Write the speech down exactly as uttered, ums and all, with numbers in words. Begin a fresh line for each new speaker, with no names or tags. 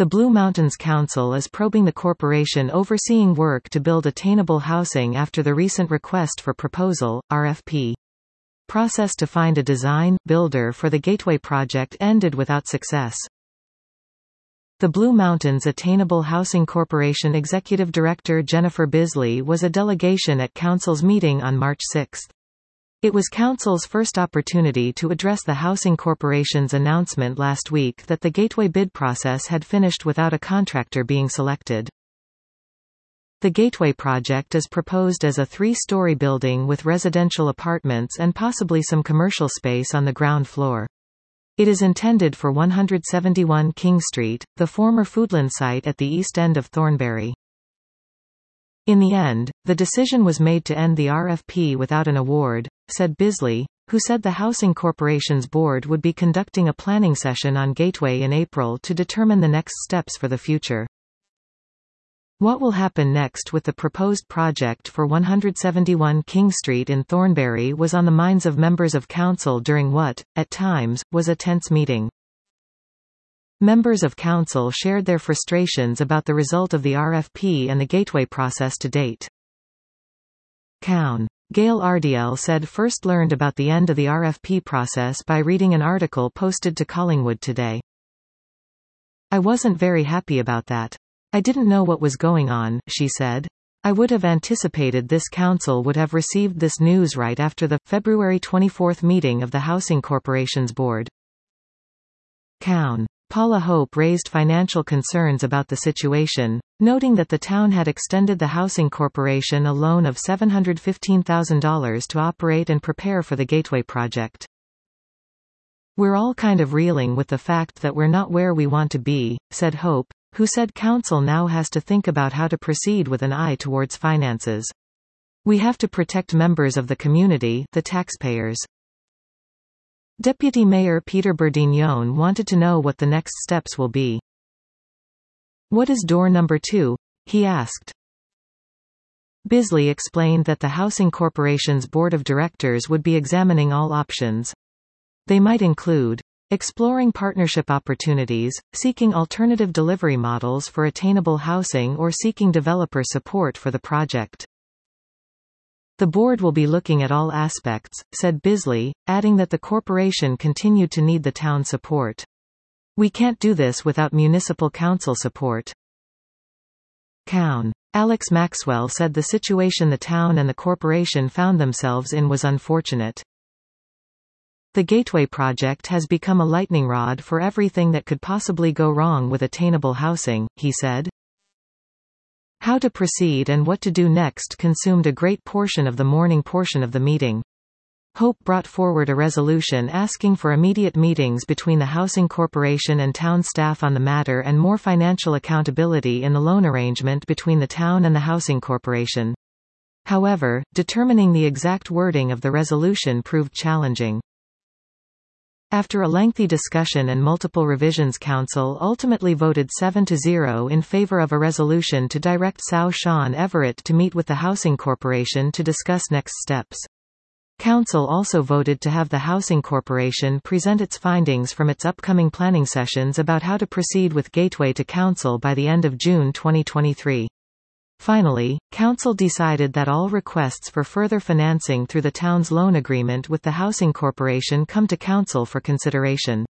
The Blue Mountains Council is probing the corporation overseeing work to build attainable housing after the recent request for proposal, R F P. Process to find a design builder for the Gateway project ended without success. The Blue Mountains Attainable Housing Corporation Executive Director Jennifer Bisley was a delegation at Council's meeting on March sixth. It was Council's first opportunity to address the Housing Corporation's announcement last week that the Gateway bid process had finished without a contractor being selected. The Gateway project is proposed as a three-story building with residential apartments and possibly some commercial space on the ground floor. It is intended for one seventy-one King Street, the former Foodland site at the east end of Thornbury. In the end, the decision was made to end the R F P without an award, said Bisley, who said the Housing Corporation's board would be conducting a planning session on Gateway in April to determine the next steps for the future. What will happen next with the proposed project for one seventy-one King Street in Thornbury was on the minds of members of Council during what, at times, was a tense meeting. Members of Council shared their frustrations about the result of the R F P and the Gateway process to date. Cown. Gail Ardiel said first learned about the end of the R F P process by reading an article posted to Collingwood Today. I wasn't very happy about that. I didn't know what was going on, she said. I would have anticipated this council would have received this news right after the February twenty-fourth meeting of the Housing Corporation's board. Cown. Paula Hope raised financial concerns about the situation, noting that the town had extended the Housing Corporation a loan of seven hundred fifteen thousand dollars to operate and prepare for the Gateway project. We're all kind of reeling with the fact that we're not where we want to be, said Hope, who said Council now has to think about how to proceed with an eye towards finances. We have to protect members of the community, the taxpayers. Deputy Mayor Peter Bourdignon wanted to know what the next steps will be. What is door number two? He asked. Bisley explained that the Housing Corporation's board of directors would be examining all options. They might include exploring partnership opportunities, seeking alternative delivery models for attainable housing, or seeking developer support for the project. The board will be looking at all aspects, said Bisley, adding that the corporation continued to need the town support. We can't do this without municipal council support. Cown. Alex Maxwell said the situation the town and the corporation found themselves in was unfortunate. The Gateway project has become a lightning rod for everything that could possibly go wrong with attainable housing, he said. How to proceed and what to do next consumed a great portion of the morning portion of the meeting. Hope brought forward a resolution asking for immediate meetings between the Housing Corporation and town staff on the matter and more financial accountability in the loan arrangement between the town and the Housing Corporation. However, determining the exact wording of the resolution proved challenging. After a lengthy discussion and multiple revisions, Council ultimately voted seven to zero in favor of a resolution to direct Sir Sean Everett to meet with the Housing Corporation to discuss next steps. Council also voted to have the Housing Corporation present its findings from its upcoming planning sessions about how to proceed with Gateway to Council by the end of June twenty twenty-three. Finally, Council decided that all requests for further financing through the town's loan agreement with the Housing Corporation come to Council for consideration.